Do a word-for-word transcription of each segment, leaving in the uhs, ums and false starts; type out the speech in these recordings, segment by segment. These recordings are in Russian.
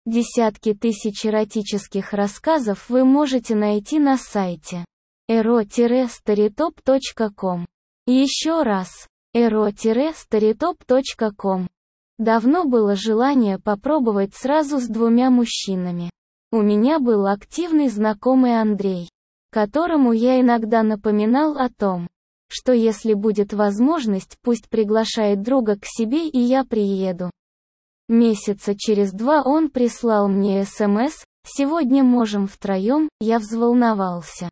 Десятки тысяч эротических рассказов вы можете найти на сайте эро старитоп точка ком. Еще раз, эро старитоп точка ком. Давно было желание попробовать сразу с двумя мужчинами. У меня был активный знакомый Андрей, которому я иногда напоминал о том, что если будет возможность, пусть приглашает друга к себе и я приеду. Месяца через два он прислал мне СМС: «Сегодня можем втроем», я взволновался.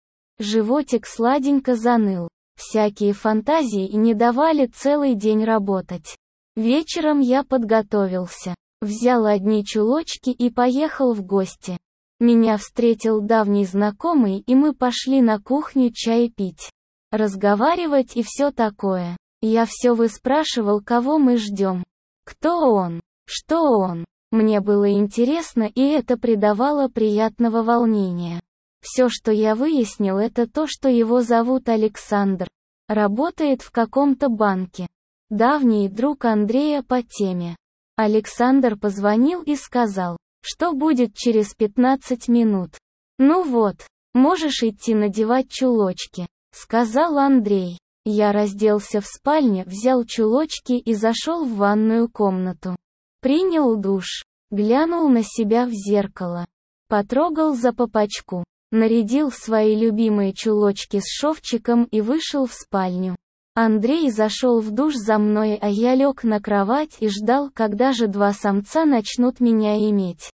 Животик сладенько заныл. Всякие фантазии не давали целый день работать. Вечером я подготовился, взял одни чулочки и поехал в гости. Меня встретил давний знакомый, и мы пошли на кухню чай пить, разговаривать и все такое. Я все выспрашивал, кого мы ждем, кто он, что он. Мне было интересно, и это придавало приятного волнения. Все, что я выяснил, это то, что его зовут Александр. Работает в каком-то банке. Давний друг Андрея по теме. Александр позвонил и сказал, что будет через пятнадцать минут. «Ну вот, можешь идти надевать чулочки», — сказал Андрей. Я разделся в спальне, взял чулочки и зашел в ванную комнату. Принял душ, глянул на себя в зеркало, потрогал за попочку, нарядил свои любимые чулочки с шовчиком и вышел в спальню. Андрей зашел в душ за мной, а я лег на кровать и ждал, когда же два самца начнут меня иметь.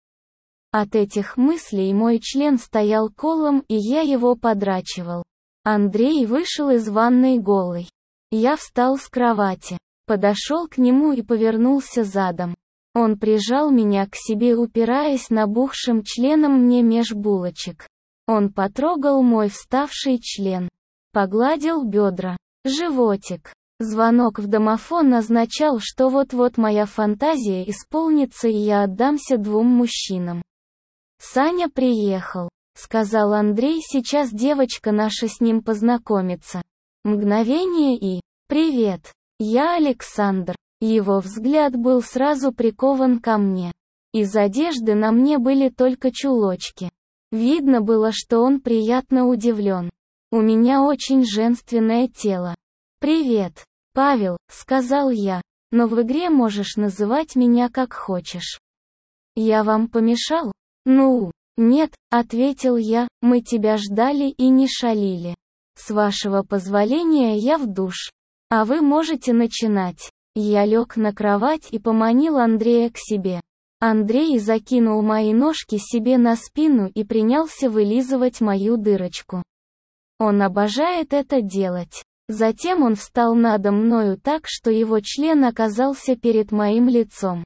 От этих мыслей мой член стоял колом, и я его подрачивал. Андрей вышел из ванной голый. Я встал с кровати, подошел к нему и повернулся задом. Он прижал меня к себе, упираясь набухшим членом мне меж булочек. Он потрогал мой вставший член, погладил бедра, животик. Звонок в домофон означал, что вот-вот моя фантазия исполнится и я отдамся двум мужчинам. «Саня приехал», — сказал Андрей, «сейчас девочка наша с ним познакомится». Мгновение и «Привет, я Александр». Его взгляд был сразу прикован ко мне. Из одежды на мне были только чулочки. Видно было, что он приятно удивлен. У меня очень женственное тело. «Привет, Павел», — сказал я, «но в игре можешь называть меня как хочешь». «Я вам помешал?» «Ну, нет», — ответил я, «мы тебя ждали и не шалили. С вашего позволения я в душ. А вы можете начинать». Я лег на кровать и поманил Андрея к себе. Андрей закинул мои ножки себе на спину и принялся вылизывать мою дырочку. Он обожает это делать. Затем он встал надо мною так, что его член оказался перед моим лицом.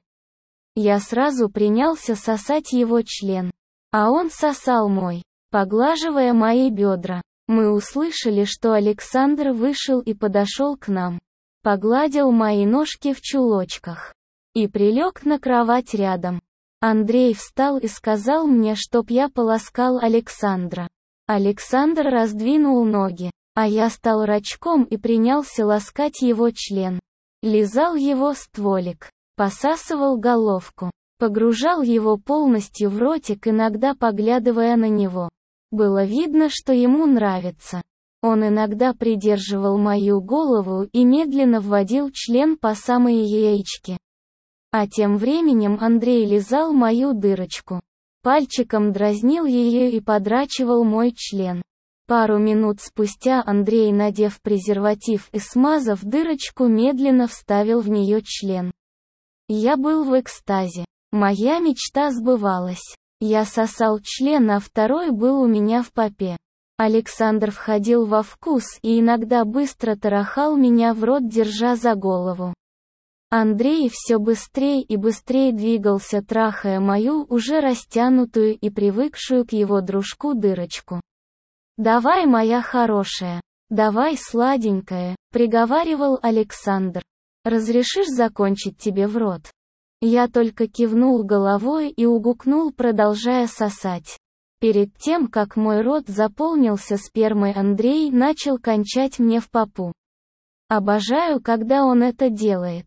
Я сразу принялся сосать его член, а он сосал мой, поглаживая мои бедра. Мы услышали, что Александр вышел и подошел к нам, погладил мои ножки в чулочках и прилег на кровать рядом. Андрей встал и сказал мне, чтоб я поласкал Александра. Александр раздвинул ноги, а я стал рачком и принялся ласкать его член. Лизал его стволик, посасывал головку, погружал его полностью в ротик, иногда поглядывая на него. Было видно, что ему нравится. Он иногда придерживал мою голову и медленно вводил член по самые яички. А тем временем Андрей лизал мою дырочку. Пальчиком дразнил ее и подрачивал мой член. Пару минут спустя Андрей, надев презерватив и смазав дырочку, медленно вставил в нее член. Я был в экстазе. Моя мечта сбывалась. Я сосал член, а второй был у меня в попе. Александр входил во вкус и иногда быстро тарахал меня в рот, держа за голову. Андрей все быстрее и быстрее двигался, трахая мою уже растянутую и привыкшую к его дружку дырочку. «Давай, моя хорошая, давай, сладенькая», — приговаривал Александр. «Разрешишь закончить тебе в рот?» Я только кивнул головой и угукнул, продолжая сосать. Перед тем, как мой рот заполнился спермой, Андрей начал кончать мне в попу. Обожаю, когда он это делает.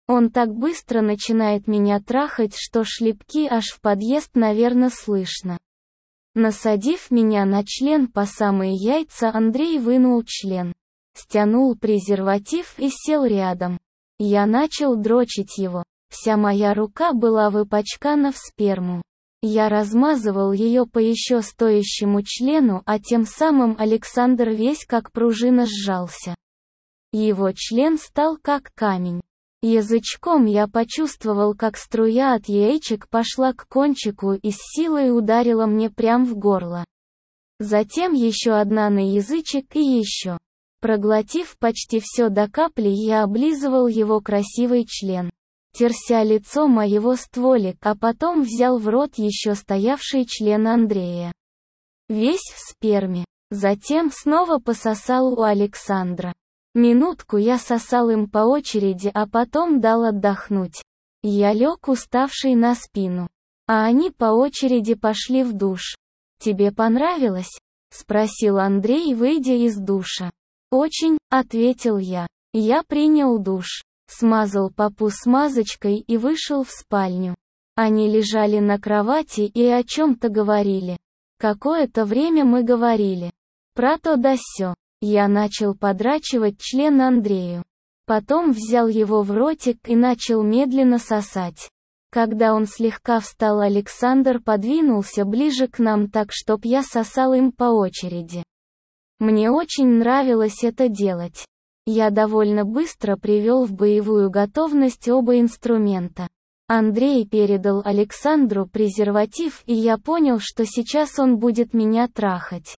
Он так быстро начинает меня трахать, что шлепки аж в подъезд, наверное, слышно. Насадив меня на член по самые яйца, Андрей вынул член, стянул презерватив и сел рядом. Я начал дрочить его. Вся моя рука была выпачкана в сперму. Я размазывал ее по еще стоящему члену, а тем самым Александр весь как пружина сжался. Его член стал как камень. Язычком я почувствовал, как струя от яичек пошла к кончику и с силой ударила мне прямо в горло. Затем еще одна на язычек и еще. Проглотив почти все до капли, я облизывал его красивый член, терся лицо моего стволик, а потом взял в рот еще стоявший член Андрея. Весь в сперме. Затем снова пососал у Александра. Минутку я сосал им по очереди, а потом дал отдохнуть. Я лег уставший на спину, а они по очереди пошли в душ. «Тебе понравилось?» — спросил Андрей, выйдя из душа. «Очень», — ответил я. Я принял душ, смазал попу смазочкой и вышел в спальню. Они лежали на кровати и о чем-то говорили. Какое-то время мы говорили про то да сё. Я начал подрачивать член Андрею. Потом взял его в ротик и начал медленно сосать. Когда он слегка встал, Александр подвинулся ближе к нам так, чтоб я сосал им по очереди. Мне очень нравилось это делать. Я довольно быстро привел в боевую готовность оба инструмента. Андрей передал Александру презерватив, и я понял, что сейчас он будет меня трахать.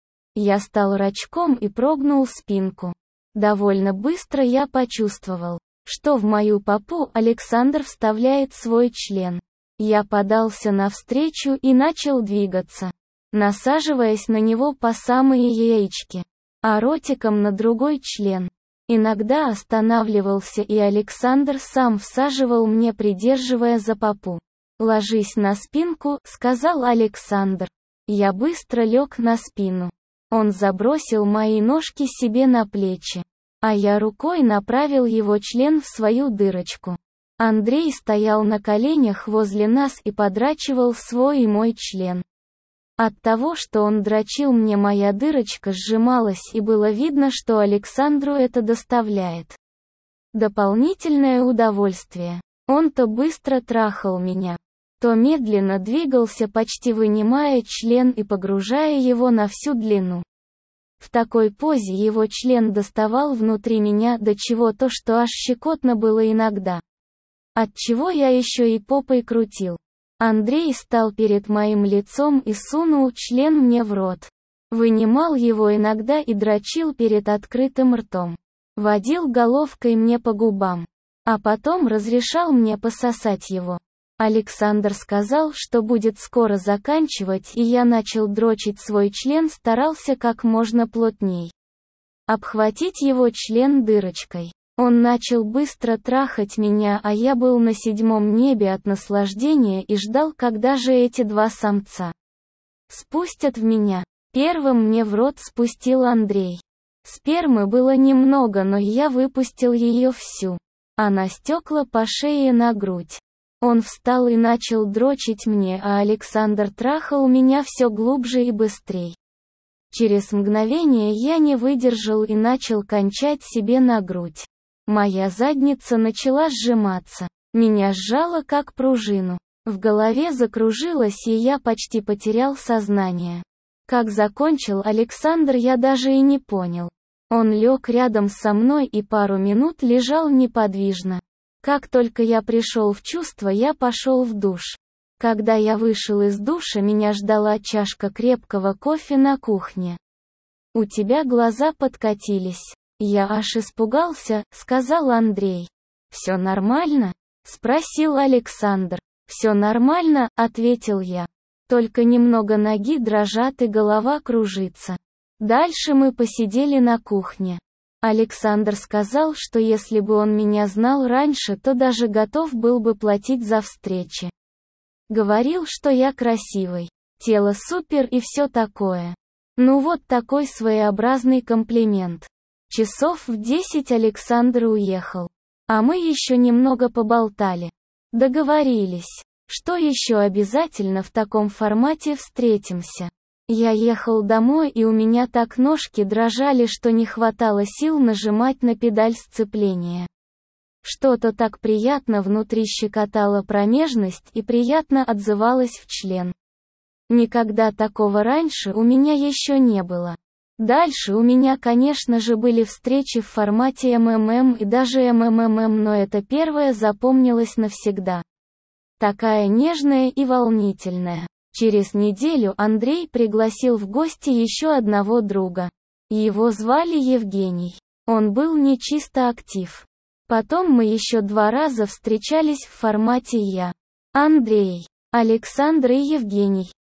Я стал рачком и прогнул спинку. Довольно быстро я почувствовал, что в мою попу Александр вставляет свой член. Я подался навстречу и начал двигаться, насаживаясь на него по самые яички, а ротиком на другой член. Иногда останавливался, и Александр сам всаживал мне, придерживая за попу. «Ложись на спинку», — сказал Александр. Я быстро лег на спину. Он забросил мои ножки себе на плечи, а я рукой направил его член в свою дырочку. Андрей стоял на коленях возле нас и подрачивал свой и мой член. От того, что он дрочил мне, моя дырочка сжималась, и было видно, что Александру это доставляет дополнительное удовольствие. Он то быстро трахал меня, то медленно двигался, почти вынимая член и погружая его на всю длину. В такой позе его член доставал внутри меня до чего-то, что аж щекотно было иногда. Отчего я еще и попой крутил. Андрей стал перед моим лицом и сунул член мне в рот. Вынимал его иногда и дрочил перед открытым ртом. Водил головкой мне по губам. А потом разрешал мне пососать его. Александр сказал, что будет скоро заканчивать, и я начал дрочить свой член, старался как можно плотней обхватить его член дырочкой. Он начал быстро трахать меня, а я был на седьмом небе от наслаждения и ждал, когда же эти два самца спустят в меня. Первым мне в рот спустил Андрей. Спермы было немного, но я выпустил ее всю. Она стекла по шее на грудь. Он встал и начал дрочить мне, а Александр трахал меня все глубже и быстрей. Через мгновение я не выдержал и начал кончать себе на грудь. Моя задница начала сжиматься. Меня сжало как пружину. В голове закружилось, и я почти потерял сознание. Как закончил Александр, я даже и не понял. Он лег рядом со мной и пару минут лежал неподвижно. Как только я пришел в чувство, я пошел в душ. Когда я вышел из душа, меня ждала чашка крепкого кофе на кухне. «У тебя глаза подкатились». «Я аж испугался», — сказал Андрей. «Все нормально?» — спросил Александр. «Все нормально», — ответил я. «Только немного ноги дрожат и голова кружится». Дальше мы посидели на кухне. Александр сказал, что если бы он меня знал раньше, то даже готов был бы платить за встречи. Говорил, что я красивый, тело супер и все такое. Ну вот такой своеобразный комплимент. Часов в десять Александр уехал. А мы еще немного поболтали. Договорились, что еще обязательно в таком формате встретимся. Я ехал домой, и у меня так ножки дрожали, что не хватало сил нажимать на педаль сцепления. Что-то так приятно внутри щекотало промежность и приятно отзывалось в член. Никогда такого раньше у меня еще не было. Дальше у меня, конечно же, были встречи в формате эм эм эм и даже эм эм эм эм, но это первое запомнилось навсегда. Такая нежная и волнительная. Через неделю Андрей пригласил в гости еще одного друга. Его звали Евгений. Он был не чисто актив. Потом мы еще два раза встречались в формате я, Андрей, Александр и Евгений.